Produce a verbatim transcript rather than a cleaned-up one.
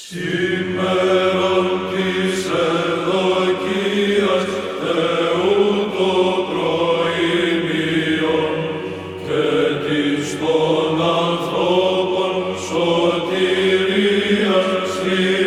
Σήμερον της ευδοκίας Θεού το προημίον και της των ανθρώπων σωτηρίας